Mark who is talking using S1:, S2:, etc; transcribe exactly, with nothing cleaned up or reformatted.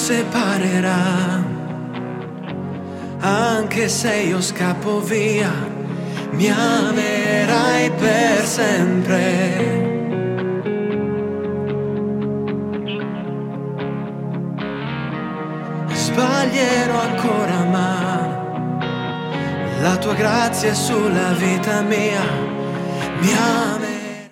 S1: separerà. Anche se io scappo via, mi amerai per sempre. Sbaglierò ancora, ma la tua grazia è sulla vita mia, mi amerai